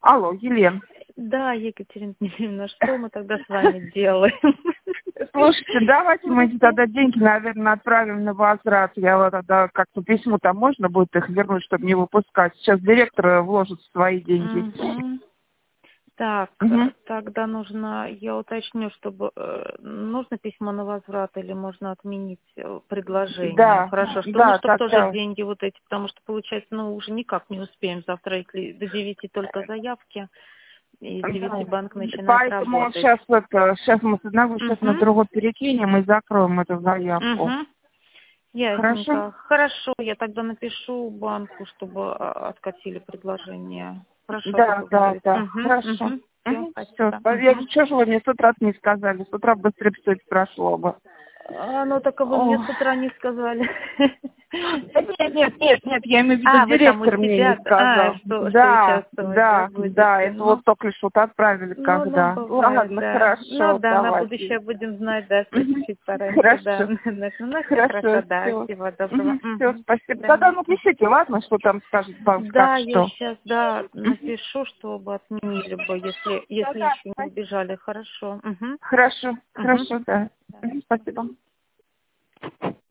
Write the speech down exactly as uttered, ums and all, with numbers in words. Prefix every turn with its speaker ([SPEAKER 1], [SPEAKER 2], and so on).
[SPEAKER 1] Алло, Елена.
[SPEAKER 2] Да, Екатерина Дмитриевна, что мы тогда с вами делаем?
[SPEAKER 1] Слушайте, давайте мы тогда деньги, наверное, отправим на возврат. Я вот тогда как-то письмо там можно будет их вернуть, чтобы не выпускать. Сейчас директор вложит свои деньги.
[SPEAKER 2] Угу. Так,
[SPEAKER 1] Угу.
[SPEAKER 2] тогда нужно, я уточню, чтобы э, нужно письмо на возврат или можно отменить э, предложение.
[SPEAKER 1] Да,
[SPEAKER 2] Хорошо, что
[SPEAKER 1] да,
[SPEAKER 2] ну, чтобы тоже
[SPEAKER 1] тогда...
[SPEAKER 2] деньги вот эти, потому что получается, ну уже никак не успеем завтра если до девяти только заявки. И с девяти банк начинает
[SPEAKER 1] Поэтому
[SPEAKER 2] работать.
[SPEAKER 1] сейчас это, сейчас мы с одного сейчас на
[SPEAKER 2] Угу.
[SPEAKER 1] другой перекинем и закроем эту заявку.
[SPEAKER 2] Угу. Ясненько.
[SPEAKER 1] Хорошо?
[SPEAKER 2] Хорошо, я тогда напишу банку, чтобы а, откатили предложение. Хорошо,
[SPEAKER 1] Да, да,
[SPEAKER 2] поблагодарить.
[SPEAKER 1] да,
[SPEAKER 2] Угу.
[SPEAKER 1] хорошо.
[SPEAKER 2] Угу. Все,
[SPEAKER 1] Угу. Все,
[SPEAKER 2] спасибо.
[SPEAKER 1] я
[SPEAKER 2] Угу.
[SPEAKER 1] же, что же вы мне с утра не сказали? С утра быстрее все это прошло бы.
[SPEAKER 2] А, ну так а вы мне
[SPEAKER 1] О.
[SPEAKER 2] с утра не сказали.
[SPEAKER 1] Да нет, нет, нет, нет, я имею в виду,
[SPEAKER 2] А, вы там у
[SPEAKER 1] директор мне не
[SPEAKER 2] себя, а,
[SPEAKER 1] сказал.
[SPEAKER 2] что, что
[SPEAKER 1] Да,
[SPEAKER 2] участвовать, да,
[SPEAKER 1] да, да,
[SPEAKER 2] будете.
[SPEAKER 1] это
[SPEAKER 2] Ну,
[SPEAKER 1] вот только что отправили
[SPEAKER 2] ну, ну,
[SPEAKER 1] когда.
[SPEAKER 2] бывает,
[SPEAKER 1] Ладно,
[SPEAKER 2] да. Ну
[SPEAKER 1] хорошо,
[SPEAKER 2] да, на
[SPEAKER 1] давайте.
[SPEAKER 2] будущее будем знать, да, что
[SPEAKER 1] Мгм.
[SPEAKER 2] чуть-чуть пораньше, да.
[SPEAKER 1] Хорошо,
[SPEAKER 2] Ну, все
[SPEAKER 1] хорошо,
[SPEAKER 2] хорошо, да,
[SPEAKER 1] все.
[SPEAKER 2] всего доброго.
[SPEAKER 1] Все,
[SPEAKER 2] Мгм.
[SPEAKER 1] спасибо.
[SPEAKER 2] Да.
[SPEAKER 1] Тогда напишите, ладно, что там скажет банк, как
[SPEAKER 2] Да, я
[SPEAKER 1] что.
[SPEAKER 2] сейчас, да,
[SPEAKER 1] Мгм.
[SPEAKER 2] напишу, чтобы отменили бы, если, если
[SPEAKER 1] Да-да,
[SPEAKER 2] еще не убежали. Хорошо. Угу.
[SPEAKER 1] хорошо,
[SPEAKER 2] Угу.
[SPEAKER 1] хорошо, да.
[SPEAKER 2] Да.
[SPEAKER 1] Мгм, спасибо.